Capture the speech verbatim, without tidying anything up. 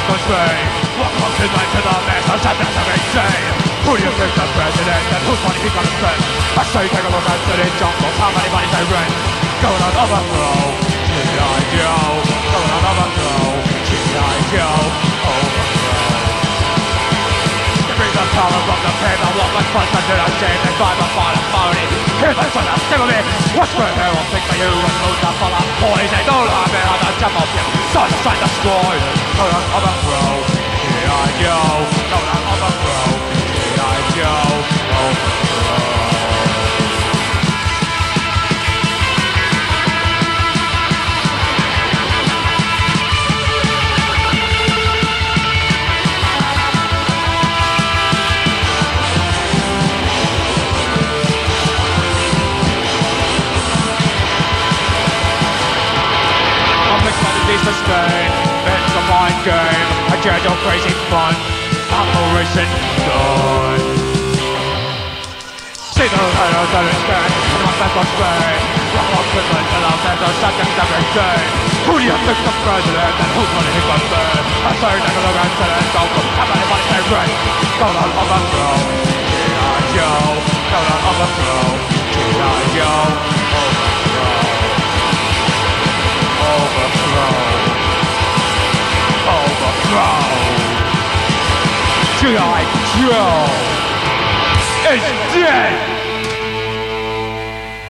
has gone straight. What fucking went to the mess? I said that's amazing. Who do you think the president and who's money he gonna spend? I say take a look at the jungles, how many bodies they rent? Going on overthrow, G I Joe. Going on overthrow, G I Joe. Overthrow. They bring the power from the people. What was first until I shame? They find the fire authority. Here's the son of Timothy. What's for here? I'll think for you and move the full of poison. Don't have it on the jump of you. Start to try to destroy. Going on overthrow, G I Joe. Going on overthrow, G I Joe. Overthrow. Sustain, it's a mind game, a gentle crazy fun, operation done. See the haters that expand, and my best on Spain. Rock on Finland, and I'll send those subjects every day. Who do you think the president, and who's money he got there? I say take a look at it, go from how many money they rent. Go on overthrow, G I Joe. Go on overthrow, G I Joe. Overthrow. Overthrow. G I Joe is dead!